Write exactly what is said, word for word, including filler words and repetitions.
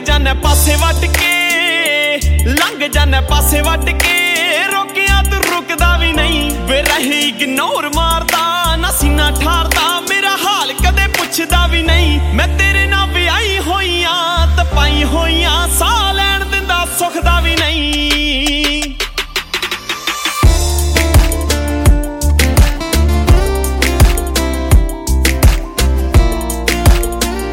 जाने पासे वट के लंघ जाने पासे वट के रोकिया तू रुकदा भी नहीं वे रही इग्नोर।